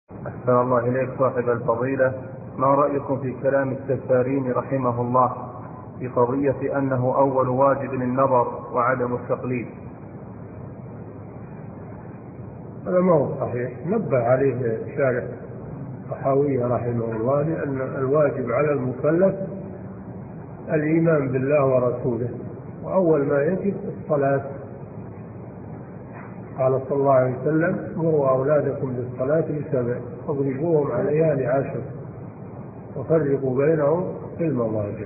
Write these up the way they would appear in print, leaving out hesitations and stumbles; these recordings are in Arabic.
أحسن الله إليك صاحب الفضيلة، ما رأيكم في كلام السفارين رحمه الله في قضية أنه أول واجب النظر وعدم التقليد؟ هذا ما هو صحيح. نبه عليه شارح الطحاوية رحمه الله لأن الواجب على المكلف الإيمان بالله ورسوله، وأول ما يجب الصلاة. قال صلى الله عليه وسلم: مروا أولادكم بالصلاة لسبع واضربوهم عليها لعشر وفرقوا بينهم في المضاجع.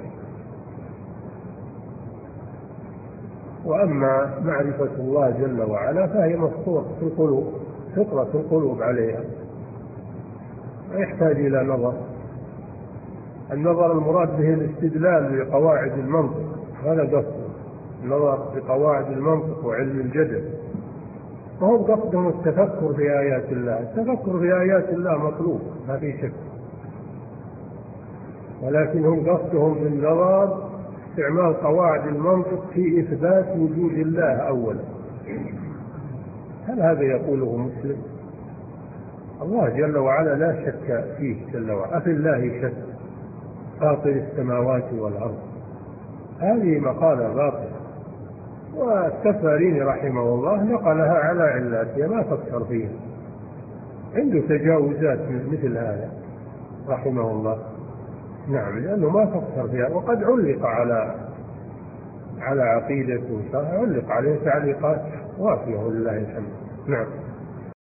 وأما معرفة الله جل وعلا فهي مفطورة في القلوب، فطرة القلوب عليها، لا يحتاج إلى نظر. النظر المراد به الاستدلال بقواعد المنطق، هذا قصده، النظر بقواعد المنطق وعلم الجدل. وهم قصدهم التفكر في آيات الله. التفكر في آيات الله مطلوب ما في شك، ولكن هم قصدهم بالنظر استعمال قواعد المنطق في إثبات وجود الله أولا. هل هذا يقوله مسلم؟ الله جل وعلا لا شك فيه جل وعلا. أفي الله شك فاطر السماوات والأرض؟ هذه مقالة باطلة. والسفارين رحمه الله نقلها على علاتها، ما فكر فيها، عنده تجاوزات مثل هذا رحمه الله. نعم، لأنه ما فكر فيها، وقد علق على عقيدته، علق عليه تعليقات وافية ولله الحمد. نعم.